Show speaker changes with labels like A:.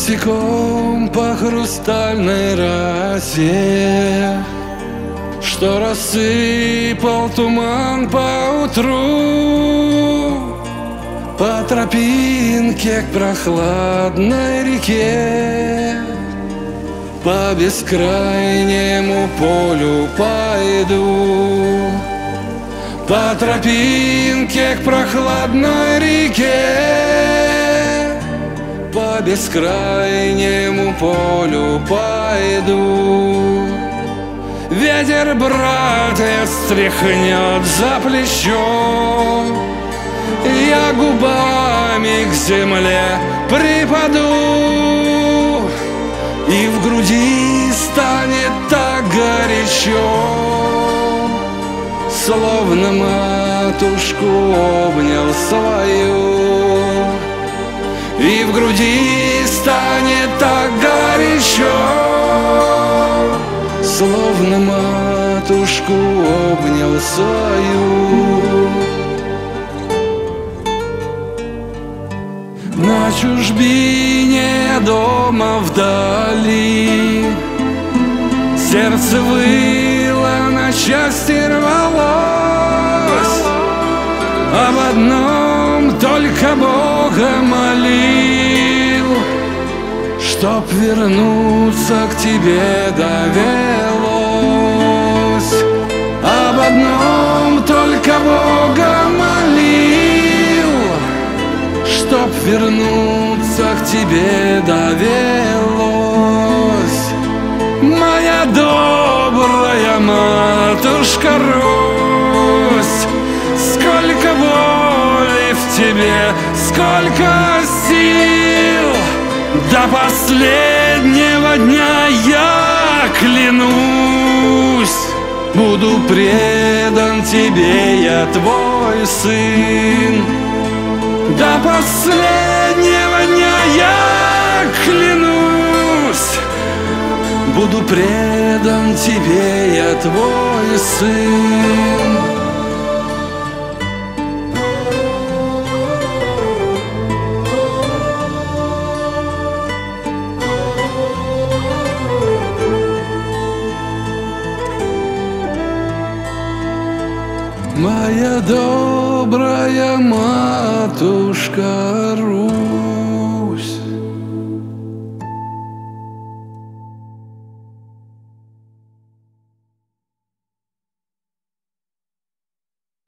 A: босиком по хрустальной росе, что рассыпал туман поутру по тропинке к прохладной реке. По бескрайнему полю пойду, по тропинке к прохладной реке. По бескрайнему полю пойду. Ветер, братец, стряхнет за плечо, я губами к земле припаду, и в груди станет так горячо, словно матушку обнял свою. И в груди станет так горячо, словно матушку обнял свою. На чужбине дома вдали сердце выло, на части рвалось. Об одном только Бога молил, чтоб вернуться к тебе довелось. Об одном только Бога молил, чтоб вернуться к тебе довелось. Моя добрая матушка Русь, сколько боли в тебе, сколько сил, до последнего дня я клянусь, буду предан тебе, я твой сын. До последнего дня я клянусь, буду предан тебе, я твой сын. Моя добрая матушка Русь.